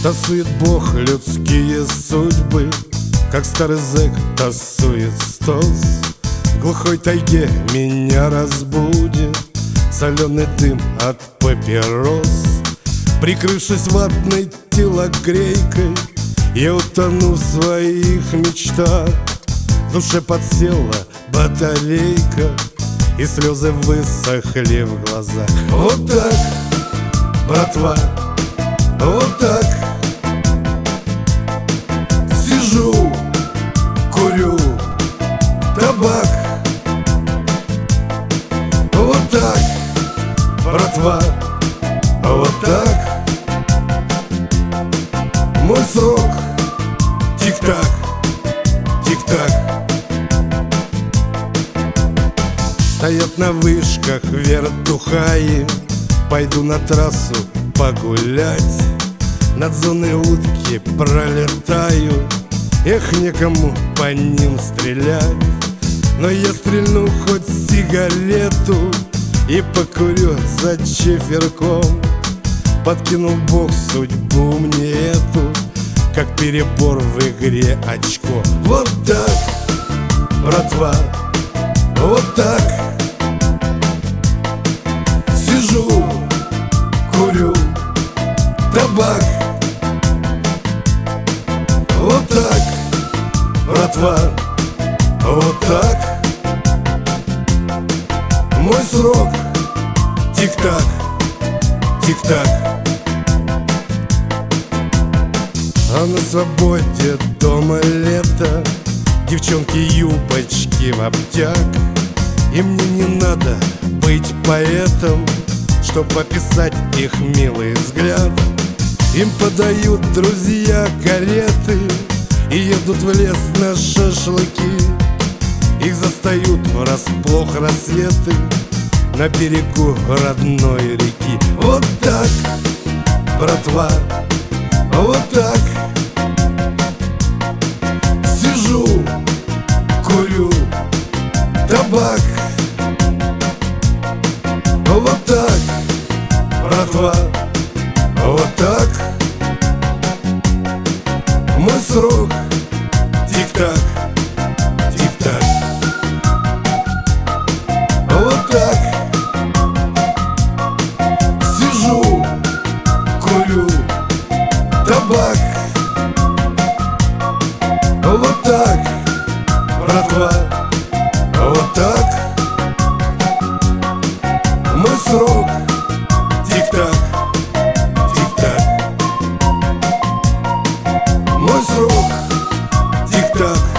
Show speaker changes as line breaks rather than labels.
Тасует Бог людские судьбы, как старый зэк тасует стос. В глухой тайге меня разбудит соленый дым от папирос. Прикрывшись ватной телогрейкой, я утону в своих мечтах. В душе подсела батарейка, и слезы высохли в глазах. Вот так, братва, вот так. Сижу, курю табак. Вот так, братва, вот так. Мой срок, тик-так, тик-так. Стоят на вышках вертухаи, пойду на трассу погулять. Над зоной утки пролетаю, эх, некому по ним стрелять. Но я стрельну хоть сигарету и покурю за чеферком. Подкинул Бог судьбу мне эту, как перебор в игре очко. Вот так, братва, вот так. Сижу, курю табак. Вот так, братва, вот так. Мой срок, тик-так, тик-так. А на свободе дома лето, девчонки юбочки в обтяг. И мне не надо быть поэтом, чтоб описать их милый взгляд. Им подают друзья кареты и едут в лес на шашлыки. Их застают врасплох рассветы на берегу родной реки. Вот так, братва, вот так. Сижу, курю табак. Вот так, братва, вот так. Мой срок, тик-так, тик-так. Вот так. Сижу, курю табак. Вот так, братва, вот так. Мой срок, тик-так, тик-так. Мой срок, тик-так.